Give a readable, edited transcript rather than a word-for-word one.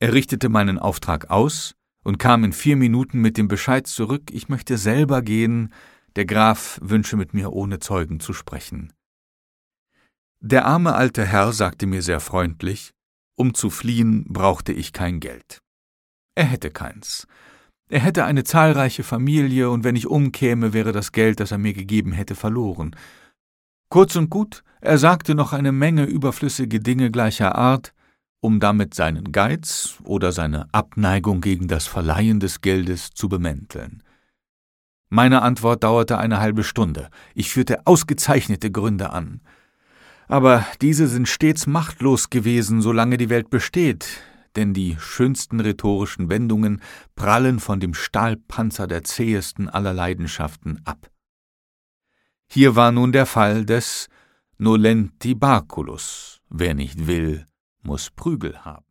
Er richtete meinen Auftrag aus und kam in 4 Minuten mit dem Bescheid zurück, ich möchte selber gehen, der Graf wünsche mit mir ohne Zeugen zu sprechen. Der arme alte Herr sagte mir sehr freundlich, um zu fliehen brauchte ich kein Geld. Er hätte keins. Er hätte eine zahlreiche Familie, und wenn ich umkäme, wäre das Geld, das er mir gegeben hätte, verloren. Kurz und gut, er sagte noch eine Menge überflüssige Dinge gleicher Art, um damit seinen Geiz oder seine Abneigung gegen das Verleihen des Geldes zu bemänteln. Meine Antwort dauerte eine halbe Stunde. Ich führte ausgezeichnete Gründe an. Aber diese sind stets machtlos gewesen, solange die Welt besteht, denn die schönsten rhetorischen Wendungen prallen von dem Stahlpanzer der zähesten aller Leidenschaften ab. Hier war nun der Fall des Nolenti Baculus. Wer nicht will, muss Prügel haben.